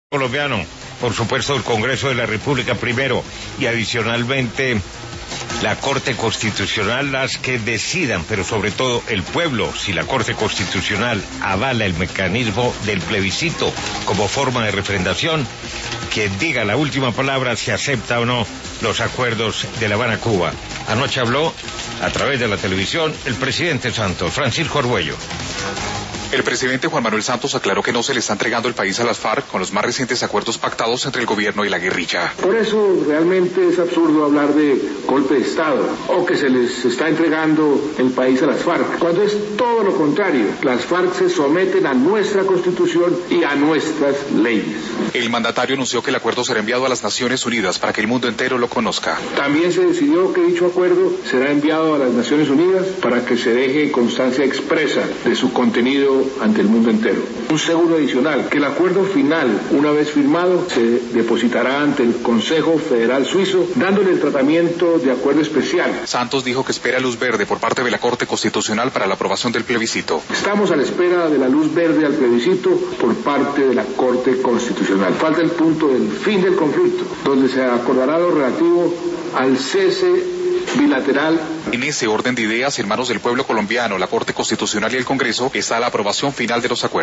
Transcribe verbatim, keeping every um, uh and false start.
Colombiano, por supuesto el Congreso de la República primero y adicionalmente la Corte Constitucional, las que decidan, pero sobre todo el pueblo, si la Corte Constitucional avala el mecanismo del plebiscito como forma de refrendación, que diga la última palabra si acepta o no los acuerdos de La Habana, Cuba. Anoche habló a través de la televisión el presidente Santos, Francisco Argüello. El presidente Juan Manuel Santos aclaró que no se le está entregando el país a las FARC con los más recientes acuerdos pactados entre el gobierno y la guerrilla. Por eso realmente es absurdo hablar de golpe de Estado o que se les está entregando el país a las FARC, cuando es todo lo contrario. Las FARC se someten a nuestra Constitución y a nuestras leyes. El mandatario anunció que el acuerdo será enviado a las Naciones Unidas para que el mundo entero lo conozca. También se decidió que dicho acuerdo será enviado a las Naciones Unidas para que se deje constancia expresa de su contenido ante el mundo entero. Un seguro adicional, que el acuerdo final, una vez firmado, se depositará ante el Consejo Federal Suizo, dándole el tratamiento de acuerdo especial. Santos dijo que espera luz verde por parte de la Corte Constitucional para la aprobación del plebiscito. Estamos a la espera de la luz verde al plebiscito por parte de la Corte Constitucional. Falta el punto del fin del conflicto, donde se acordará lo relativo al cese bilateral. En ese orden de ideas, hermanos del pueblo colombiano, la Corte Constitucional y el Congreso, está la aprobación final de los acuerdos.